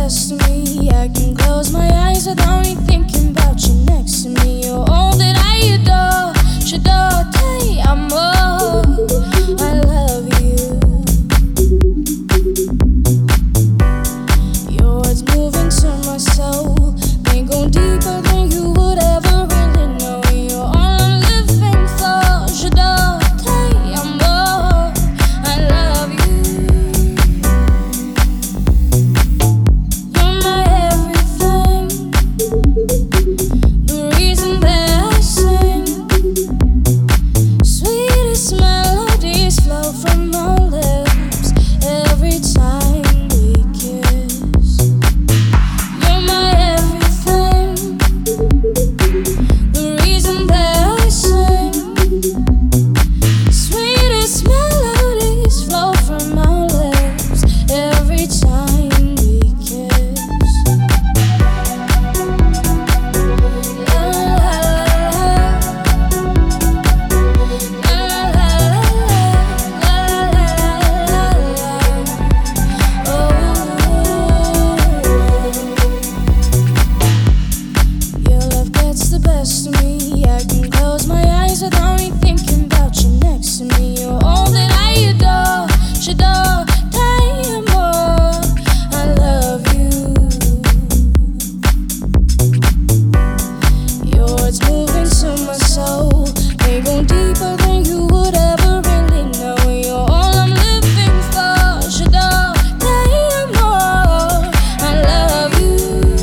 best of me. I can close my eyes without me thinking about you next to me. You're all that I adore. J'adore, te amo. I love you. Your words moving to my soul. They go deeper than you would ever really know. You're all I'm living for. J'adore, te amo. I love you. You're my everything. The reason that I sing. Sweetest melodies flow from our lips every time we kiss. You're my everything. The reason that I sing. Sweetest melodies flow from our lips every time we kiss. La la la Your love gets the best of me. I can close my eyes without me thinking about you next to me. You're all that I adore. J'adore, te amo. I love you. Your words moving to my soul. They go deeper than you would ever really know. You're all I'm living for. J'adore, te amo. I love you.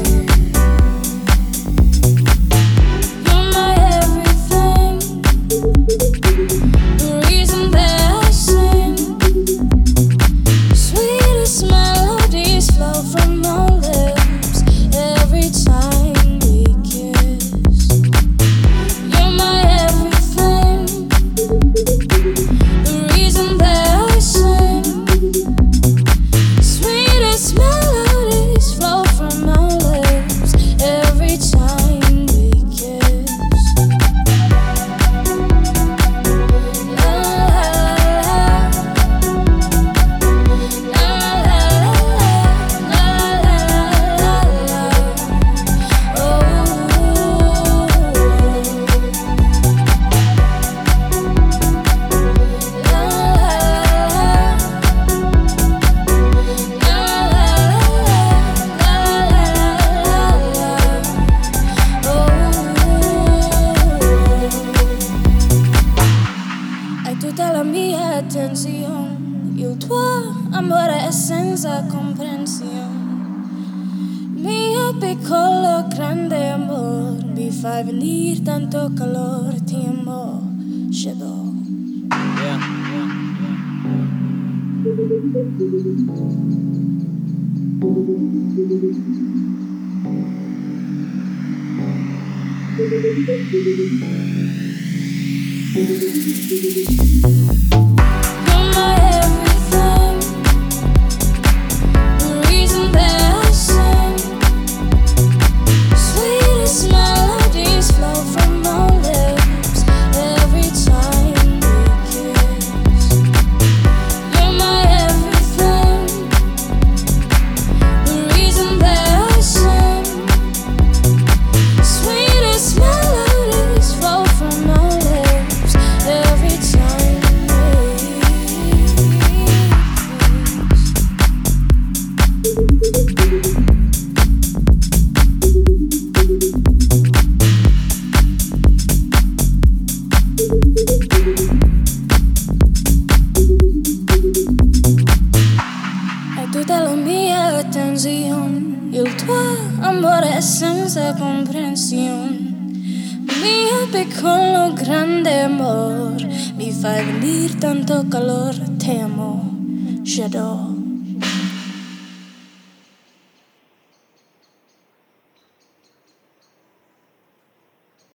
You're my everything. The reason that I sing. Sweetest melodies flow from our lips every time we kiss. You're my everything. The reason that I sing. Sweetest melodies flow from our lips every time we kiss. La la Hai tutta la mia attenzione, il tuo amore è senza comprensione. Mio piccolo grande amor, mi fai venire tanto calore, ti amo, j'adore. You're my everything. The reason that I sing. Sweetest melodies flow from our lips every time we kiss. You're my everything. The reason that I sing. Sweetest melodies flow from our lips every time we Hai tutta la mia attenzione, il tuo amore è senza comprensione. Mio piccolo grande amor, mi fai venire tanto calore, te amo, j'adore.